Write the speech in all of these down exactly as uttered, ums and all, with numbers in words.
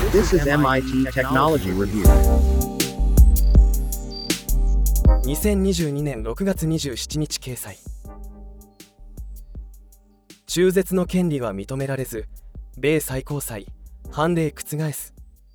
This is エムアイティー Technology Review. にせんにじゅうにねんろくがつにじゅうしちにち掲載。中絶の権利は認められず、米最高裁判例覆す。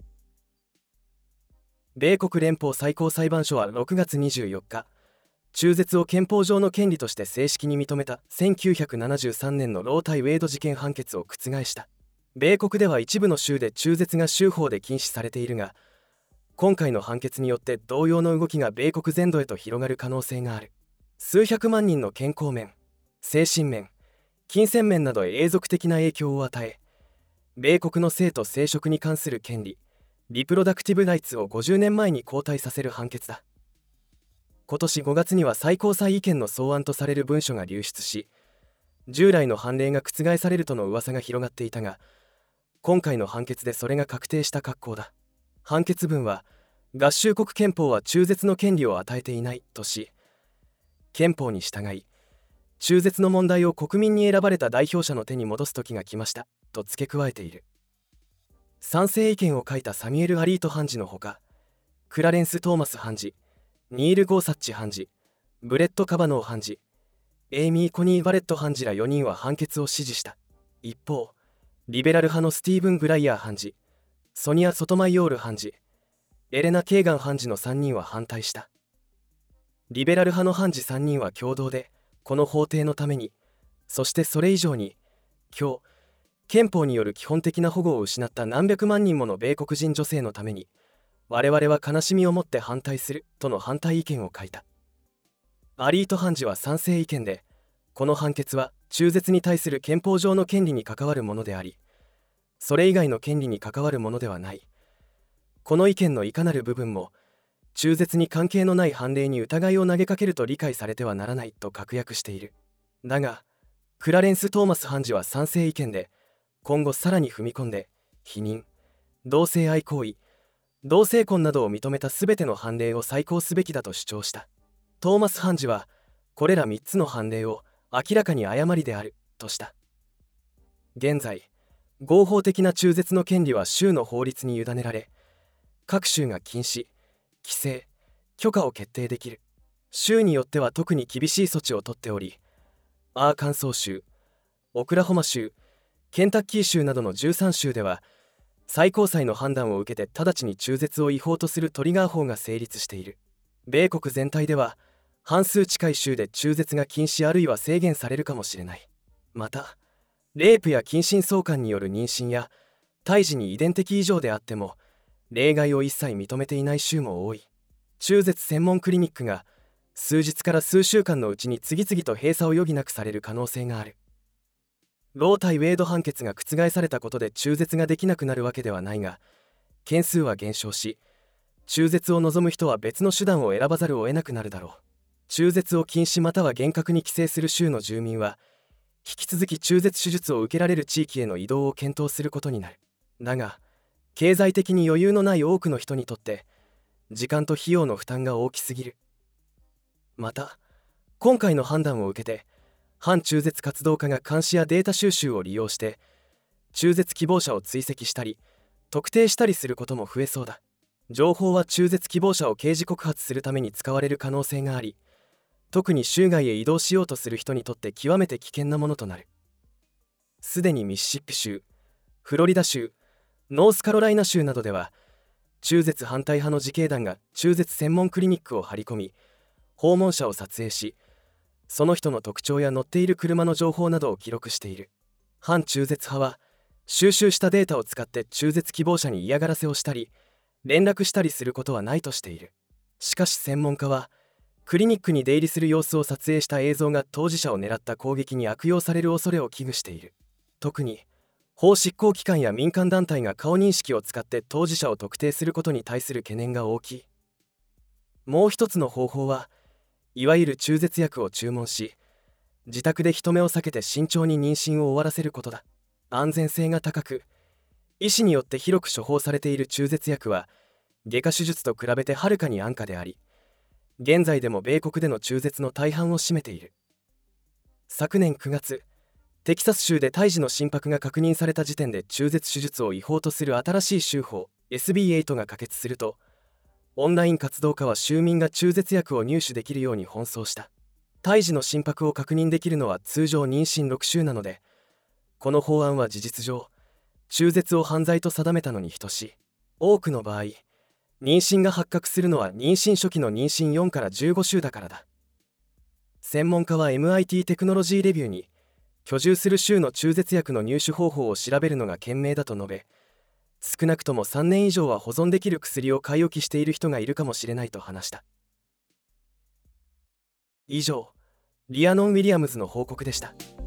米国連邦最高裁判所はろくがつにじゅうよっか、中絶を憲法上の権利として正式に認めたせんきゅうひゃくななじゅうさんねんのロー対ウェイド事件判決を覆した。米国では一部の州で中絶が州法で禁止されているが、今回の判決によって同様の動きが米国全土へと広がる可能性がある。数百万人の健康面、精神面、金銭面などへ永続的な影響を与え、米国の性と生殖に関する権利、リプロダクティブライツをごじゅうねんまえに後退させる判決だ。今年ごがつには最高裁意見の草案とされる文書が流出し、従来の判例が覆されるとの噂が広がっていたが、今回の判決でそれが確定した格好だ。判決文は、合衆国憲法は中絶の権利を与えていないとし、憲法に従い、中絶の問題を国民に選ばれた代表者の手に戻す時が来ましたと付け加えている。賛成意見を書いたサミュエル・アリート判事のほか、クラレンス・トーマス判事、ニール・ゴーサッチ判事、ブレット・カバノー判事、エイミー・コニー・バレット判事らよにんは判決を支持した。一方、リベラル派のスティーブン・グライヤー判事、ソニア・ソトマイヨール判事、エレナ・ケーガン判事のさんにんは反対した。リベラル派の判事さんにんは共同で、この法廷のために、そしてそれ以上に、今日、憲法による基本的な保護を失った何百万人もの米国人女性のために、我々は悲しみをもって反対するとの反対意見を書いた。アリート判事は賛成意見で、この判決は中絶に対する憲法上の権利に関わるものであり、それ以外の権利に関わるものではない。この意見のいかなる部分も、中絶に関係のない判例に疑いを投げかけると理解されてはならないと確約している。だが、クラレンス・トーマス判事は賛成意見で、今後さらに踏み込んで、避妊、同性愛行為、同性婚などを認めたすべての判例を再考すべきだと主張した。トーマス判事は、これらみっつの判例を明らかに誤りであるとした。現在、合法的な中絶の権利は州の法律に委ねられ、各州が禁止、規制、許可を決定できる。州によっては特に厳しい措置をとっており、アーカンソー州、オクラホマ州、ケンタッキー州などのじゅうさんしゅうでは、最高裁の判断を受けて直ちに中絶を違法とするトリガー法が成立している。米国全体では、半数近い州で中絶が禁止あるいは制限されるかもしれない。また、レイプや近親相関による妊娠や胎児に遺伝的異常であっても、例外を一切認めていない州も多い。中絶専門クリニックが数日から数週間のうちに次々と閉鎖を余儀なくされる可能性がある。ロー対ウェイド判決が覆されたことで中絶ができなくなるわけではないが、件数は減少し、中絶を望む人は別の手段を選ばざるを得なくなるだろう。中絶を禁止または厳格に規制する州の住民は、引き続き中絶手術を受けられる地域への移動を検討することになる。だが、経済的に余裕のない多くの人にとって、時間と費用の負担が大きすぎる。また、今回の判断を受けて、反中絶活動家が監視やデータ収集を利用して、中絶希望者を追跡したり、特定したりすることも増えそうだ。情報は中絶希望者を刑事告発するために使われる可能性があり、特に州外へ移動しようとする人にとって極めて危険なものとなる。すでにミシシッピ州、フロリダ州、ノースカロライナ州などでは、中絶反対派の自警団が中絶専門クリニックを張り込み、訪問者を撮影し、その人の特徴や乗っている車の情報などを記録している。反中絶派は、収集したデータを使って中絶希望者に嫌がらせをしたり、連絡したりすることはないとしている。しかし専門家は、クリニックに出入りする様子を撮影した映像が当事者を狙った攻撃に悪用される恐れを危惧している。特に、法執行機関や民間団体が顔認識を使って当事者を特定することに対する懸念が大きい。もう一つの方法は、いわゆる中絶薬を注文し、自宅で人目を避けて慎重に妊娠を終わらせることだ。安全性が高く、医師によって広く処方されている中絶薬は、外科手術と比べてはるかに安価であり、現在でも米国での中絶の大半を占めている。昨年くがつ、 テキサス州で胎児の心拍が確認された時点で中絶手術を違法とする新しい州法 エスビーエイト が可決すると、オンライン活動家は州民が中絶薬を入手できるように奔走した。胎児の心拍を確認できるのは通常妊娠ろく週なので、この法案は事実上中絶を犯罪と定めたのに等しい。多くの場合、妊娠が発覚するのは妊娠初期の妊娠よんからじゅうご週だからだ。専門家は エムアイティー テクノロジーレビューに、居住する州の中絶薬の入手方法を調べるのが賢明だと述べ、少なくともさんねん以上は保存できる薬を買い置きしている人がいるかもしれないと話した。以上、リアノン・ウィリアムズの報告でした。